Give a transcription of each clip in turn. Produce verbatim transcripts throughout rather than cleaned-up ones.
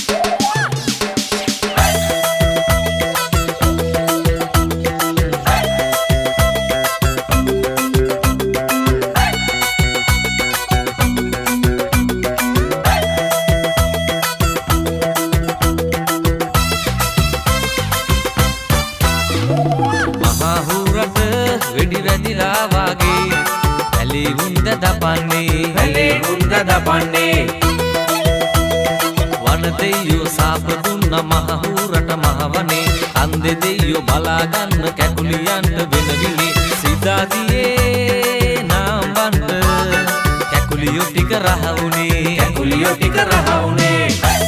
වෙඩි වැදිලා වාගේ ඇලේ වුන්ද දපන්නේ ඇලේ වුන්ද දපන්නේ වන දෙයියෝ සාප දුන්න මහහූරට මහවනේ කන්දේ දෙයියෝ බලා ගන්න කැකුලියන්ට වෙන විලි සිතාදියේ නාම්බන්ට කැකුලියෝ ටික රහ උනේ කැකුලියෝ ටික රහ උනේ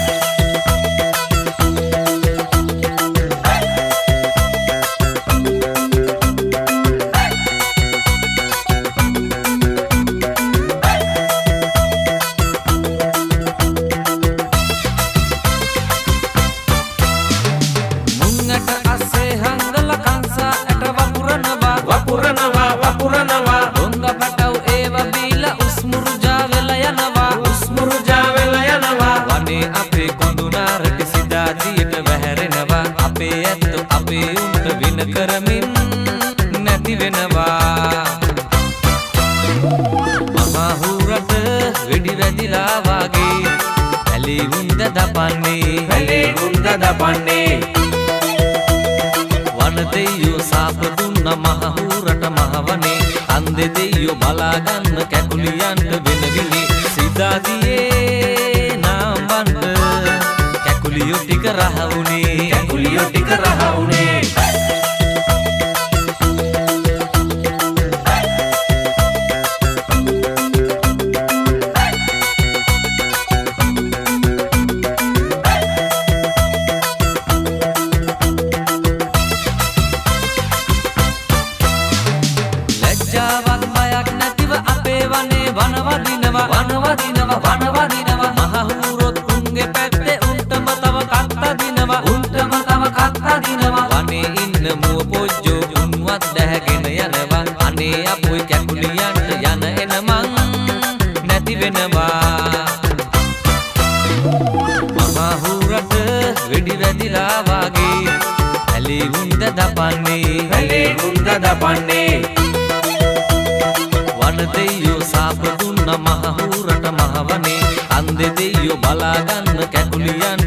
වපුරනවා වපුරනවා හොංග පටව් ඒව බීලා උස්මුරුජා වෙලා යනවා උස්මුරුජා වෙලා යනවා වනේ අපේ කොඳුනාරට සිතාදියට වැහැරෙනවා අපේ ඇත්ත අපේ උන්ට වින කරමින් නැති වෙනවා මහා හූරට වෙඩි වැදිලා වාගේ ඇලේ වුන්ද දපන්නේ ඇලේ වුන්ද දපන්නේ වන දෙයියෝ සාප දුන්න මහහූරට මහවනේ කන්දේ දෙයියෝ බලා ගන්න කැකුලියන්ට වෙන විලි සිතාදියේ නාම්බන්ට කැකුලියෝ ටික රහ උනේ කැකුලියෝ ටික රහ උනේ වනවදිනවා වනවදිනවා වනවදිනවා මහහූරොත් උන්ගේ පැත්තේ උන්ටම තව කත්තා දිනවා උන්ටම තව කත්තා දිනවා වනේ ඉන්න මුව පොජ්ජෝ උන්වත් දැහැගෙන යනවා අනේ අපොයි කැකුලියන්ට යන එන මං නැති වෙනවා මහහූරට වෙඩි වැදිලා වාගේ ඇලේ වුන්ද දපන්නේ ඇලේ වුන්ද දපන්නේ වන දෙයියෝ සාප දුන්න මහහූරට මහවනේ කන්දේ දෙයියෝ බලා ගන්න කැකුලියන්